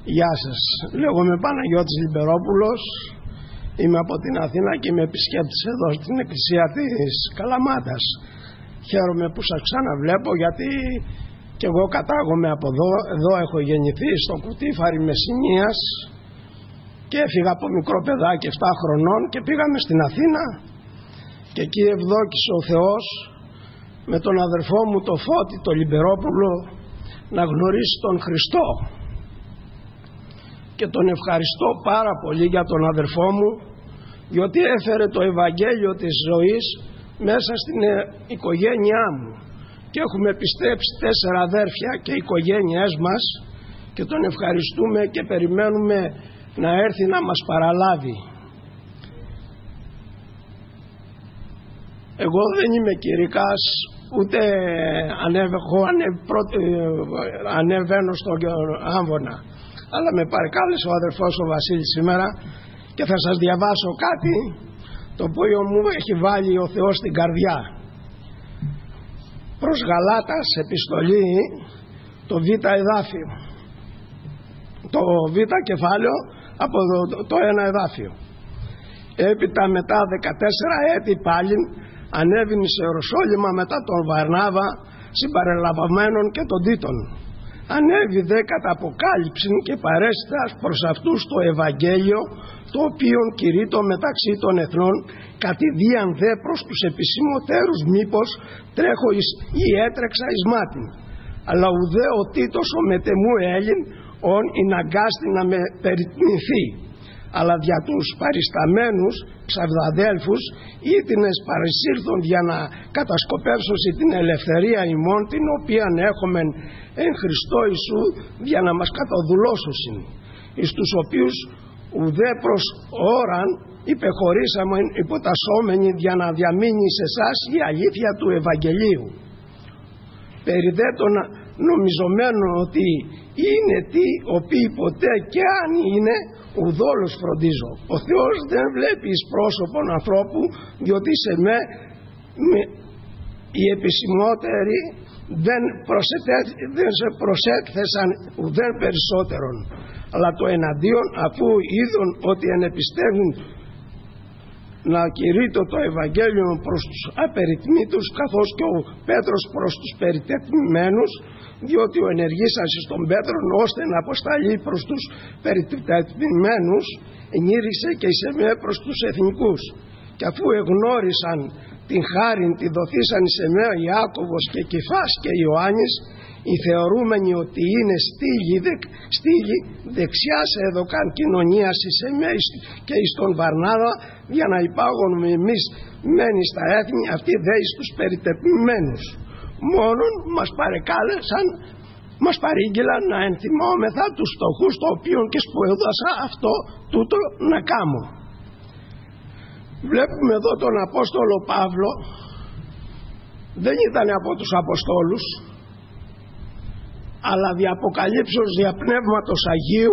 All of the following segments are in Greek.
Γεια σας. Λέγομαι Παναγιώτης Λιμπερόπουλος. Είμαι από την Αθήνα και είμαι επισκέπτης εδώ στην εκκλησία της Καλαμάτας. Χαίρομαι που σας ξαναβλέπω, γιατί και εγώ κατάγομαι από εδώ. Εδώ έχω γεννηθεί, στο Κουτίφαρι Μεσσηνίας, και έφυγα από μικρό παιδάκι 7 χρονών και πήγαμε στην Αθήνα, και εκεί ευδόκησε ο Θεός με τον αδερφό μου το Φώτη το Λιμπερόπουλο να γνωρίσει τον Χριστό. Και τον ευχαριστώ πάρα πολύ για τον αδερφό μου, διότι έφερε το Ευαγγέλιο της ζωής μέσα στην οικογένειά μου, και έχουμε πιστέψει 4 αδέρφια και οι οικογένειές μας, και τον ευχαριστούμε και περιμένουμε να έρθει να μας παραλάβει. Εγώ δεν είμαι κηρυκάς, ούτε ανεβαίνω στον Άμβονα, αλλά με παρεκάλεσε ο αδερφός ο Βασίλης σήμερα και θα σας διαβάσω κάτι το οποίο μου έχει βάλει ο Θεός στην καρδιά. Προς Γαλάτας επιστολή, το Β εδάφιο, το Β κεφάλαιο από το 1 εδάφιο. Έπειτα μετά 14 έτη πάλι ανέβηνε σε Ιεροσόλυμα μετά τον Βαρνάβα συμπαρελαμβαμένων και των Τίτων. Ανέβη δε κατά αποκάλυψη και παρέστας προς αυτούς το Ευαγγέλιο, το οποίο κηρύττω μεταξύ των εθνών, κατηδίαν δε προς τους επισημωτέρους μήπως τρέχω ή έτρεξα εις μάτιν. Αλλά ουδέ ο Τίτος ο μετεμού Έλλην, ον ειναγκάστη να με περιτνηθεί. Αλλά δια τους παρισταμένους ψευδαδέλφους ήτινες παρεσύρθον για να κατασκοπεύσουν την ελευθερία ημών, την οποία έχουμε εν Χριστώ Ιησού, για να μας καταδουλώσουν, εις τους οποίους ουδέ προς ώραν υπεχωρήσαμε υποτασσόμενοι, για να διαμείνει σε εσάς η αλήθεια του Ευαγγελίου. Περί δε των νομιζομένων ότι είναι τι οποίοι ποτέ και αν είναι ουδόλως φροντίζω. Ο Θεός δεν βλέπει εις πρόσωπον ανθρώπου, διότι σε με οι επισημότεροι δεν σε προσέκθεσαν ουδέν περισσότερον, αλλά το εναντίον, αφού είδον ότι ενεπιστεύουν να κηρύττω το Ευαγγέλιο προς τους απεριτμήτους, καθώς και ο Πέτρος προς τους περιτεθειμένους, διότι ο ενεργήσας στον Πέτρον ώστε να αποσταλεί προς τους περιτεθειμένους, ενήριξε και εις εμέ προς τους εθνικούς. Και αφού εγνώρισαν την χάριν τη δοθήσαν εις εμέ Ιάκωβος και Κηφάς και Ιωάννης, οι θεωρούμενοι ότι είναι στήλοι δεξιάς έδωκαν κοινωνίας εις εμέ και εις τον Βαρνάβα, για να υπάγωνουμε εμείς μένει στα έθνη, αυτοί δε εις τους περιτεθειμένους. Μόνον μας παρεκάλεσαν, μας παρήγγειλαν να ενθυμόμεθα τους φτωχούς, το οποίο και σπουδάσα αυτό τούτο να κάμω. Βλέπουμε εδώ τον Απόστολο Παύλο, δεν ήταν από τους Αποστόλους, αλλά δια αποκαλύψεως δια Πνεύματος Αγίου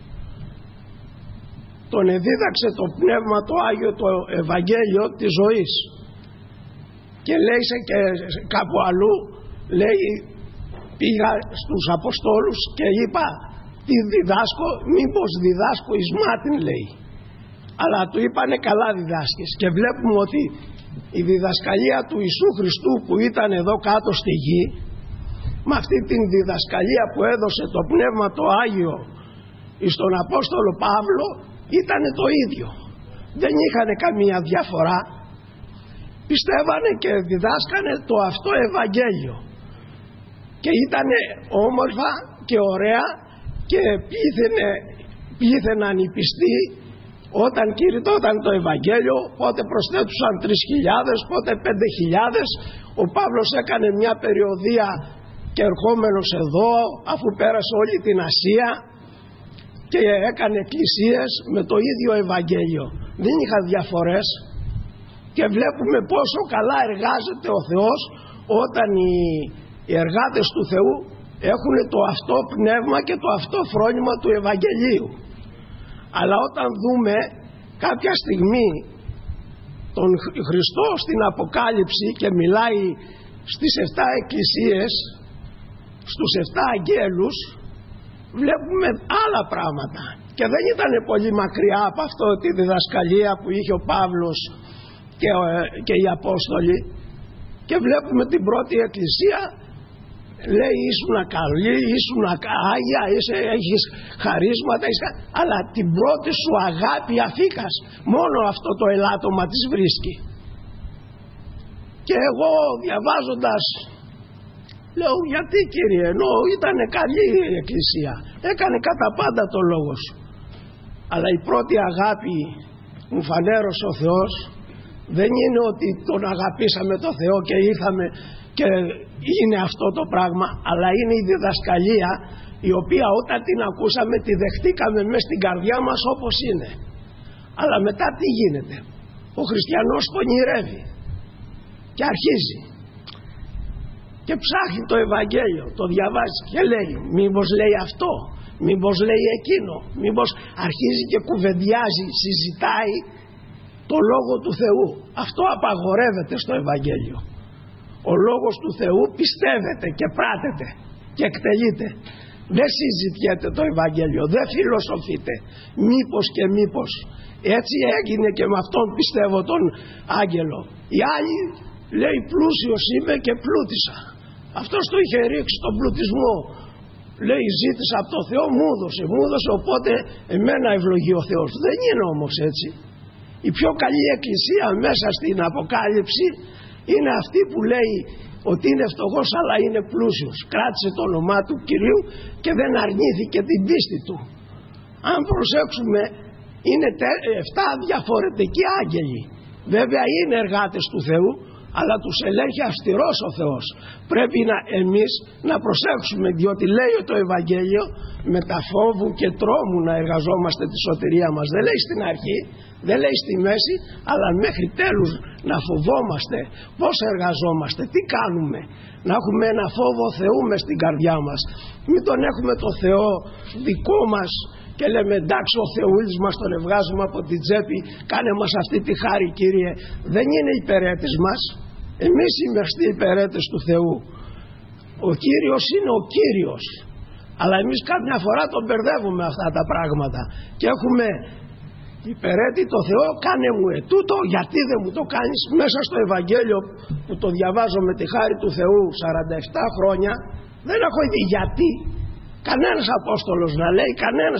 τον εδίδαξε το Πνεύμα το Άγιο το Ευαγγέλιο της ζωής. Και λέει και κάπου αλλού, λέει, πήγα στους Αποστόλους και είπα τι διδάσκω, μήπως διδάσκω εις μάτιν, λέει. Αλλά του είπανε καλά διδάσκεις. Και βλέπουμε ότι η διδασκαλία του Ιησού Χριστού που ήταν εδώ κάτω στη γη, με αυτή την διδασκαλία που έδωσε το Πνεύμα το Άγιο στον Απόστολο Παύλο, ήταν το ίδιο. Δεν είχαν καμία διαφορά. Πιστεύανε και διδάσκανε το αυτό Ευαγγέλιο, και ήταν όμορφα και ωραία, και πείθαιναν οι πιστοί όταν κηρυτόταν το Ευαγγέλιο. Πότε προσθέτουσαν 3.000, πότε 5.000. Ο Παύλος έκανε μια περιοδεία και ερχόμενος εδώ, αφού πέρασε όλη την Ασία, και έκανε εκκλησίες με το ίδιο Ευαγγέλιο. Δεν είχα διαφορές. Και βλέπουμε πόσο καλά εργάζεται ο Θεός όταν οι εργάτες του Θεού έχουν το αυτό πνεύμα και το αυτό φρόνημα του Ευαγγελίου. Αλλά όταν δούμε κάποια στιγμή τον Χριστό στην Αποκάλυψη και μιλάει στις 7 εκκλησίες, στους 7 αγγέλους, βλέπουμε άλλα πράγματα. Και δεν ήταν πολύ μακριά από αυτό τη διδασκαλία που είχε ο Παύλος και οι Απόστολοι. Και βλέπουμε την πρώτη εκκλησία, λέει ήσουν καλή, ήσουν άγια, έχεις χαρίσματα, αλλά την πρώτη σου αγάπη αφήκας. Μόνο αυτό το ελάττωμα της βρίσκει. Και εγώ διαβάζοντας λέω, γιατί Κύριε, ενώ ήταν καλή η εκκλησία, έκανε κατά πάντα το λόγο σου, αλλά η πρώτη αγάπη μου φανέρωσε ο Θεός δεν είναι ότι τον αγαπήσαμε το Θεό και ήρθαμε και είναι αυτό το πράγμα, αλλά είναι η διδασκαλία η οποία όταν την ακούσαμε τη δεχτήκαμε μες στην καρδιά μας όπως είναι. Αλλά μετά τι γίνεται? Ο χριστιανός πονηρεύει και αρχίζει και ψάχνει το Ευαγγέλιο, το διαβάζει και λέει μήπως λέει αυτό, μήπως λέει εκείνο, μήπως αρχίζει και κουβεντιάζει, συζητάει το Λόγο του Θεού. Αυτό απαγορεύεται στο Ευαγγέλιο. Ο Λόγος του Θεού πιστεύεται και πράτεται και εκτελείται. Δεν συζητιέται το Ευαγγέλιο, δεν φιλοσοφείται μήπως και μήπως. Έτσι έγινε και με αυτόν πιστεύω τον άγγελο. Οι άλλοι λέει πλούσιος είμαι και πλούτησα. Αυτός το είχε ρίξει τον πλουτισμό. Λέει ζήτησα από το Θεό, μου έδωσε, οπότε εμένα ευλογεί ο Θεός. Δεν είναι όμως έτσι. Η πιο καλή εκκλησία μέσα στην Αποκάλυψη είναι αυτή που λέει ότι είναι φτωχός αλλά είναι πλούσιος. Κράτησε το όνομά του Κυρίου και δεν αρνήθηκε την πίστη του. Αν προσέξουμε, είναι 7 διαφορετικοί άγγελοι. Βέβαια είναι εργάτες του Θεού, αλλά τους ελέγχει αυστηρός ο Θεός. Πρέπει εμείς να προσέξουμε, διότι λέει το Ευαγγέλιο με τα φόβου και τρόμου να εργαζόμαστε τη σωτηρία μας. Δεν λέει στην αρχή, δεν λέει στη μέση, αλλά μέχρι τέλους να φοβόμαστε. Πώς εργαζόμαστε, τι κάνουμε? Να έχουμε ένα φόβο Θεού μες στην καρδιά μας. Μην τον έχουμε το Θεό δικό μας και λέμε εντάξει ο Θεούλης μας τον ευγάζουμε από την τσέπη, κάνε μας αυτή τη χάρη Κύριε. Δεν είναι υπερέτης μας, εμείς είμαστε υπερέτες του Θεού. Ο Κύριος είναι ο Κύριος, αλλά εμείς κάποια φορά τον μπερδεύουμε αυτά τα πράγματα και έχουμε υπερέτη το Θεό, κάνε μου ετούτο, γιατί δεν μου το κάνεις? Μέσα στο Ευαγγέλιο που το διαβάζω με τη χάρη του Θεού 47 χρόνια δεν έχω δει γιατί. Κανένας Απόστολος να λέει, κανένας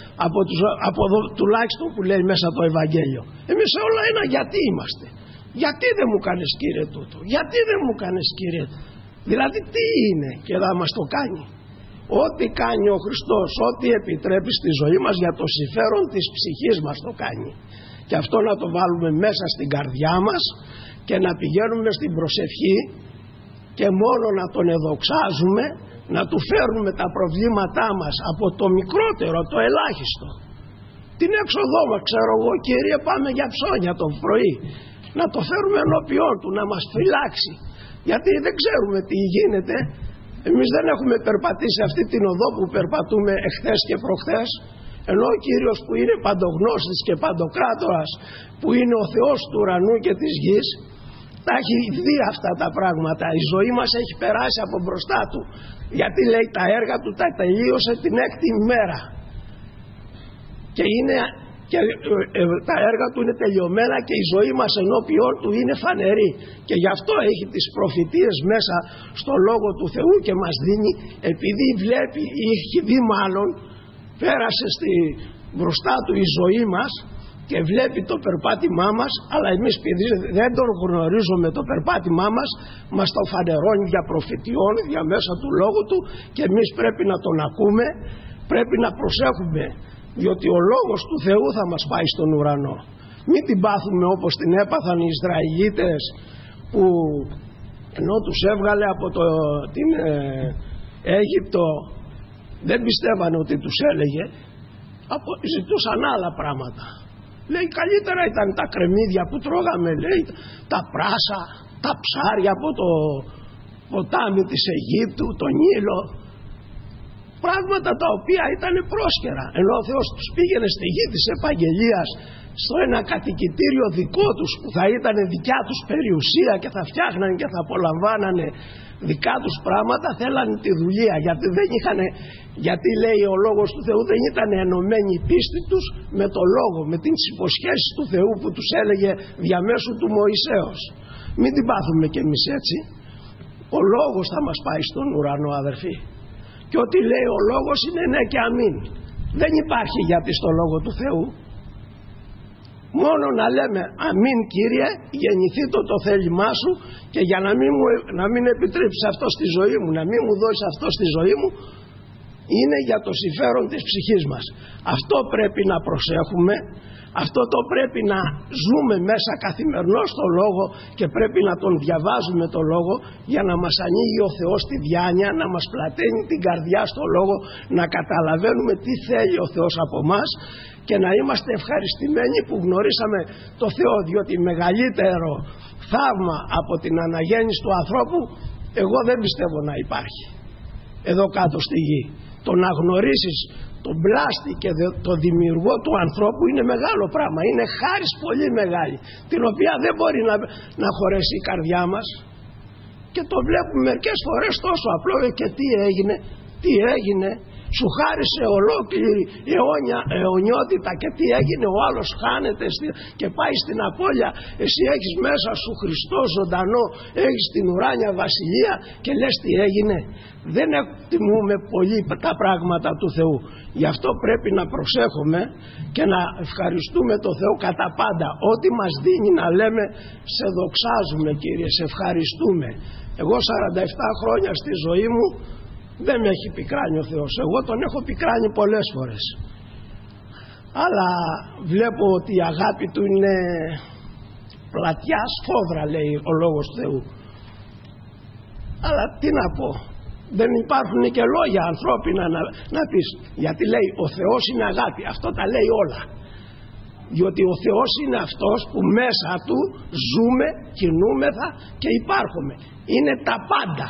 από εδώ, τουλάχιστον που λέει μέσα το Ευαγγέλιο. Εμείς όλα ένα γιατί είμαστε. Γιατί δεν μου κάνεις Κύριε τούτο, γιατί δεν μου κάνεις Κύριε? Δηλαδή τι είναι και θα μας το κάνει? Ό,τι κάνει ο Χριστός, ό,τι επιτρέπει στη ζωή μας για το συμφέρον της ψυχής μας το κάνει. Και αυτό να το βάλουμε μέσα στην καρδιά μας και να πηγαίνουμε στην προσευχή και μόνο να τον εδοξάζουμε, να του φέρνουμε τα προβλήματά μας από το μικρότερο, το ελάχιστο. Την έξοδό μας, ξέρω εγώ Κύριε πάμε για ψώνια το πρωί, να το φέρουμε ενώπιόν του, να μας φυλάξει, γιατί δεν ξέρουμε τι γίνεται. Εμείς δεν έχουμε περπατήσει αυτή την οδό που περπατούμε εχθές και προχθές, ενώ ο Κύριος που είναι παντογνώστης και παντοκράτορας, που είναι ο Θεός του ουρανού και της γης, τα έχει δει αυτά τα πράγματα. Η ζωή μας έχει περάσει από μπροστά του, γιατί λέει τα έργα του τα τελείωσε την 6η μέρα και τα έργα του είναι τελειωμένα και η ζωή μας ενώπιόν του είναι φανερή, και γι' αυτό έχει τις προφητείες μέσα στο Λόγο του Θεού και μας δίνει, επειδή βλέπει ή έχει δει μάλλον, πέρασε μπροστά του η ζωή μας και βλέπει το περπάτημά μας, αλλά εμείς επειδή δεν τον γνωρίζουμε το περπάτημά μας το φανερώνει για προφητιών, για μέσα του Λόγου του, και εμείς πρέπει να τον ακούμε, πρέπει να προσέχουμε, διότι ο Λόγος του Θεού θα μας πάει στον ουρανό. Μην την πάθουμε όπως την έπαθαν οι Ισραηλίτες, που ενώ τους έβγαλε από την Αίγυπτο δεν πιστεύανε ότι τους έλεγε, ζητούσαν άλλα πράγματα. Λέει καλύτερα ήταν τα κρεμμύδια που τρώγαμε, λέει, τα πράσα, τα ψάρια από το ποτάμι της Αιγύπτου, τον Νείλο. πράγματα τα οποία ήταν πρόσκαιρα, ενώ ο Θεός τους πήγαινε στη γη της επαγγελίας, στο ένα κατοικητήριο δικό τους που θα ήταν δικιά τους περιουσία και θα φτιάχνανε και θα απολαμβάνανε δικά τους πράγματα. Θέλανε τη δουλεία, γιατί λέει ο λόγος του Θεού δεν ήταν ενωμένη η πίστη τους με το λόγο, με τις υποσχέσεις του Θεού που τους έλεγε διαμέσου του Μωυσέως. Μην την πάθουμε κι εμείς έτσι. Ο λόγος θα μας πάει στον ουρανό, αδερφοί, και ό,τι λέει ο λόγος είναι ναι και αμήν. Δεν υπάρχει γιατί στο λόγο του Θεού. Μόνο να λέμε αμήν Κύριε, γεννηθεί το θέλημά σου, και για να μην επιτρέψει αυτό στη ζωή μου, να μην μου δώσει αυτό στη ζωή μου, είναι για το συμφέρον της ψυχής μας. Αυτό πρέπει να προσέχουμε, αυτό το πρέπει να ζούμε μέσα καθημερινώς στο λόγο, και πρέπει να τον διαβάζουμε το λόγο για να μας ανοίγει ο Θεός τη διάνοια, να μας πλαταίνει την καρδιά στο λόγο, να καταλαβαίνουμε τι θέλει ο Θεός από μας και να είμαστε ευχαριστημένοι που γνωρίσαμε το Θεό, διότι μεγαλύτερο θαύμα από την αναγέννηση του ανθρώπου εγώ δεν πιστεύω να υπάρχει εδώ κάτω στη γη. Το να γνωρίσεις τον πλάστη και τον δημιουργό του ανθρώπου είναι μεγάλο πράγμα, είναι χάρις πολύ μεγάλη, την οποία δεν μπορεί να χωρέσει η καρδιά μας, και το βλέπουμε μερικές φορές τόσο απλό. Και τι έγινε, σου χάρισε ολόκληρη αιωνιότητα, και τι έγινε, ο άλλος χάνεται και πάει στην απώλεια, εσύ έχεις μέσα σου Χριστό ζωντανό, έχεις την ουράνια βασιλεία και λες τι έγινε. Δεν εκτιμούμε πολύ τα πράγματα του Θεού. Γι' αυτό πρέπει να προσέχουμε και να ευχαριστούμε το Θεό κατά πάντα. Ό,τι μας δίνει να λέμε σε δοξάζουμε Κύριε, σε ευχαριστούμε. Εγώ 47 χρόνια στη ζωή μου δεν με έχει πικράνει ο Θεός. Εγώ τον έχω πικράνει πολλές φορές. Αλλά βλέπω ότι η αγάπη του είναι πλατιά σφόδρα, λέει ο λόγος του Θεού. Αλλά τι να πω, δεν υπάρχουν και λόγια ανθρώπινα να πεις, γιατί λέει ο Θεός είναι αγάπη. Αυτό τα λέει όλα. Διότι ο Θεός είναι αυτός που μέσα του ζούμε, κινούμεθα και υπάρχουμε. Είναι τα πάντα.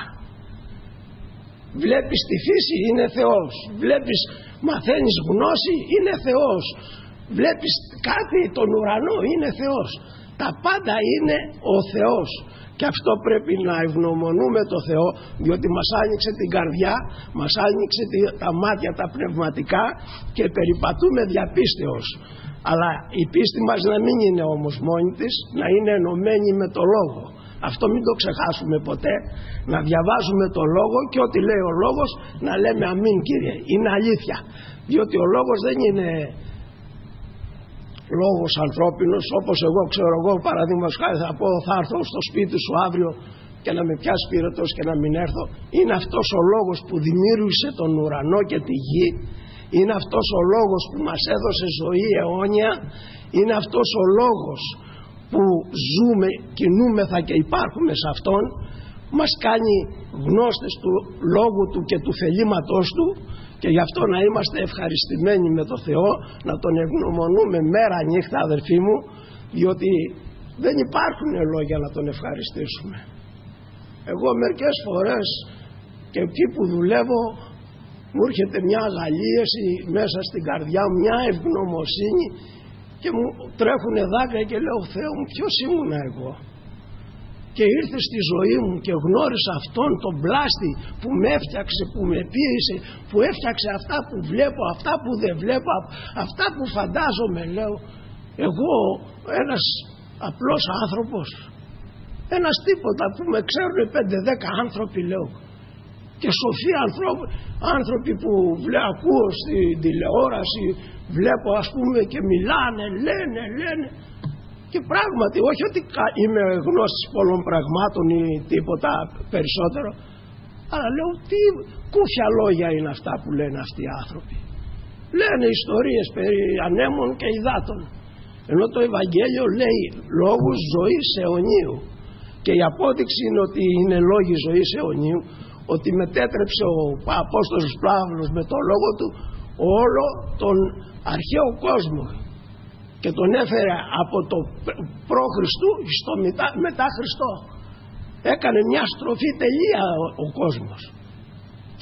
Βλέπεις τη φύση, είναι Θεός. Βλέπεις, μαθαίνεις γνώση, είναι Θεός. Βλέπεις κάτι, τον ουρανό, είναι Θεός. Τα πάντα είναι ο Θεός. Και αυτό πρέπει να ευγνωμονούμε το Θεό, διότι μας άνοιξε την καρδιά, μας άνοιξε τα μάτια τα πνευματικά και περιπατούμε διαπίστεως. Αλλά η πίστη μας να μην είναι όμως μόνη της, να είναι ενωμένη με το Λόγο. Αυτό μην το ξεχάσουμε ποτέ, να διαβάζουμε το Λόγο και ό,τι λέει ο Λόγος να λέμε αμήν Κύριε, είναι αλήθεια. Διότι ο Λόγος δεν είναι λόγος ανθρώπινος, όπως εγώ ξέρω εγώ παραδείγματος χάρη θα πω θα έρθω στο σπίτι σου αύριο και να με πιάσει πυρετός και να μην έρθω. Είναι αυτός ο λόγος που δημιούργησε τον ουρανό και τη γη, είναι αυτός ο λόγος που μας έδωσε ζωή αιώνια, είναι αυτός ο λόγος που ζούμε, κινούμεθα και υπάρχουμε σε αυτόν, μας κάνει γνώστες του λόγου του και του θελήματός του, και γι' αυτό να είμαστε ευχαριστημένοι με το Θεό, να τον ευγνωμονούμε μέρα νύχτα αδερφοί μου, διότι δεν υπάρχουν λόγια να τον ευχαριστήσουμε. Εγώ μερικές φορές και εκεί που δουλεύω μου έρχεται μια αγαλίαση μέσα στην καρδιά μου, μια ευγνωμοσύνη, και μου τρέχουνε δάκρυα και λέω Θεέ μου, ποιος ήμουνα εγώ, και ήρθε στη ζωή μου και γνώρισα αυτόν τον πλάστη που με έφτιαξε, που με πίεσε, που έφτιαξε αυτά που βλέπω, αυτά που δεν βλέπω, αυτά που φαντάζομαι. Λέω εγώ ένας απλός άνθρωπος, ένας τίποτα που με ξέρουν 5-10 άνθρωποι, λέω, και σοφοί άνθρωποι που ακούω στην τηλεόραση, βλέπω ας πούμε και μιλάνε, λένε, και πράγματι όχι ότι είμαι γνώστης πολλών πραγμάτων ή τίποτα περισσότερο, αλλά λέω τι κούφια λόγια είναι αυτά που λένε αυτοί οι άνθρωποι. Λένε ιστορίες περί ανέμων και υδάτων, ενώ το Ευαγγέλιο λέει λόγους ζωής αιωνίου, και η απόδειξη είναι ότι είναι λόγοι ζωής αιωνίου, ότι μετέτρεψε ο Απόστολος Παύλος με το λόγο του όλο τον αρχαίο κόσμο και τον έφερε από το προ-Χριστού στο μετά Χριστό. Έκανε μια στροφή τελεία ο κόσμος,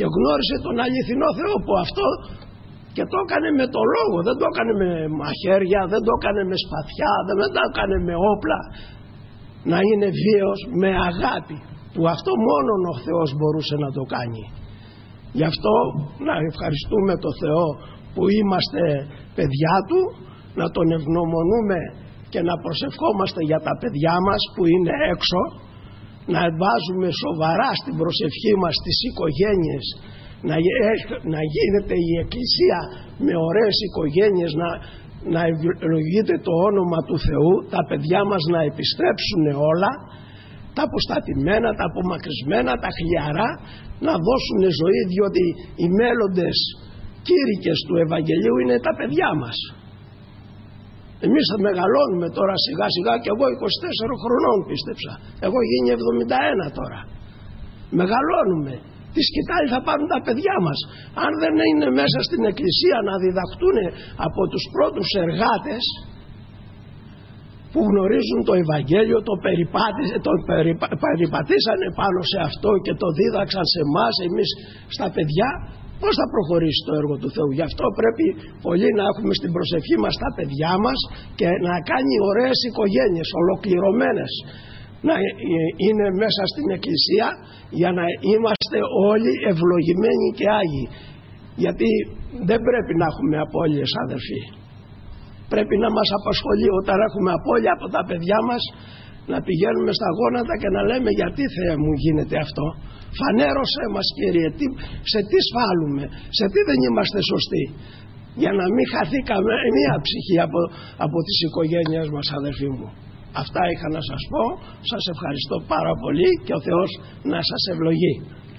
και γνώρισε τον αληθινό Θεό, που αυτό και το έκανε με το λόγο, δεν το έκανε με μαχαίρια, δεν το έκανε με σπαθιά, δεν το έκανε με όπλα, να είναι βίαιος, με αγάπη, που αυτό μόνον ο Θεός μπορούσε να το κάνει. Γι' αυτό να ευχαριστούμε τον Θεό που είμαστε παιδιά Του, να Τον ευγνωμονούμε και να προσευχόμαστε για τα παιδιά μας που είναι έξω, να βάζουμε σοβαρά στην προσευχή μας τις οικογένειες, να γίνεται η Εκκλησία με ωραίες οικογένειες, να ευλογείται το όνομα του Θεού, τα παιδιά μας να επιστρέψουν όλα, τα αποστατημένα, τα απομακρυσμένα, τα χλιαρά, να δώσουν ζωή, διότι οι μέλλοντες κήρυκες του Ευαγγελίου είναι τα παιδιά μας. Εμείς θα μεγαλώνουμε τώρα σιγά σιγά, και εγώ 24 χρονών πίστεψα, εγώ γίνει 71 τώρα, μεγαλώνουμε. Τι σκητάλη θα πάρουν τα παιδιά μας αν δεν είναι μέσα στην Εκκλησία να διδαχτούν από τους πρώτους εργάτες που γνωρίζουν το Ευαγγέλιο, το περιπατήσανε πάνω σε αυτό και το δίδαξαν σε εμάς, εμείς στα παιδιά. Πώς θα προχωρήσει το έργο του Θεού? Γι' αυτό πρέπει πολύ να έχουμε στην προσευχή μας τα παιδιά μας και να κάνει ωραίες οικογένειες, ολοκληρωμένες, να είναι μέσα στην Εκκλησία, για να είμαστε όλοι ευλογημένοι και άγιοι. Γιατί δεν πρέπει να έχουμε απώλειες, αδερφοί. Πρέπει να μας απασχολεί όταν έχουμε απώλεια από τα παιδιά μας, να πηγαίνουμε στα γόνατα και να λέμε, γιατί Θεέ μου γίνεται αυτό? Φανέρωσέ μας, Κύριε, σε τι σφάλουμε, σε τι δεν είμαστε σωστοί, για να μην χαθεί καμία ψυχή από τις οικογένειες μας, αδερφοί μου. Αυτά είχα να σας πω. Σας ευχαριστώ πάρα πολύ και ο Θεός να σας ευλογεί.